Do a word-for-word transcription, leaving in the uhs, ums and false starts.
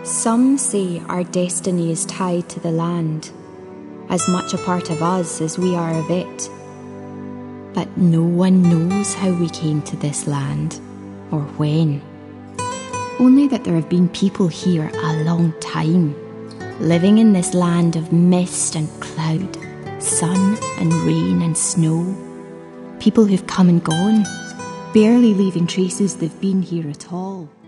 Some say our destiny is tied to the land, as much a part of us as we are of it. But no one knows how we came to this land, or when. Only that there have been people here a long time, living in this land of mist and cloud, sun and rain and snow. People who've come and gone, barely leaving traces they've been here at all.